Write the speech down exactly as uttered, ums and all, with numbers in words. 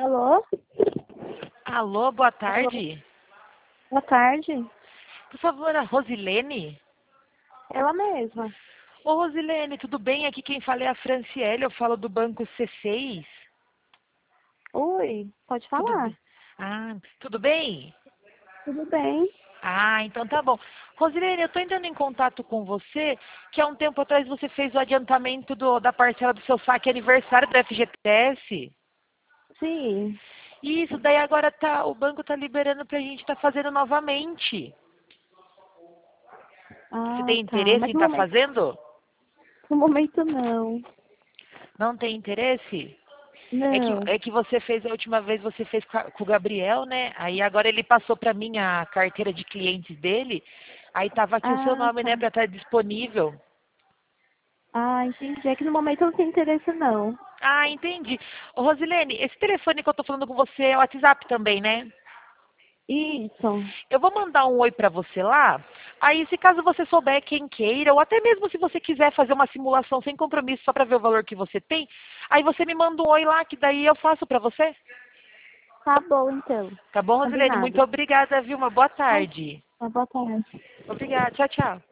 Alô? Alô, boa Alô? tarde. Boa tarde. Por favor, a Rosilene? Ela mesma. Ô, Rosilene, tudo bem? Aqui quem fala é a Franciele, eu falo do Banco C seis. Oi, pode Tudo falar. bem? Ah, tudo bem? Tudo bem? Ah, então tá bom. Rosilene, eu tô entrando em contato com você, que há um tempo atrás você fez o adiantamento do- da parcela do seu saque aniversário do F G T S. Sim. Isso, daí agora tá, o banco tá liberando pra gente estar fazendo novamente. Você Ah, tem tá. interesse Mas em no estar momento, fazendo? no momento não. Não tem interesse? É que, Não. é que você fez, a última vez você fez com, a- com o Gabriel, né? Aí agora ele passou para mim a carteira de clientes dele. Aí tava aqui o seu Ah, nome, né, tá. para estar disponível. Ah, entendi. É que no momento eu não tenho interesse, não. Ah, entendi. Ô, Rosilene, esse telefone que eu tô falando com você é o WhatsApp também, né? Isso. Eu vou mandar um oi para você lá. Aí, se caso você souber quem queira, ou até mesmo se você quiser fazer uma simulação sem compromisso só para ver o valor que você tem, aí você me manda um oi lá, que daí eu faço para você. Tá bom, então. Tá bom, Rosilene? Muito Combinado. obrigada, viu? Uma boa Mas, tarde. tá, boa tarde. Obrigada. Tchau, tchau.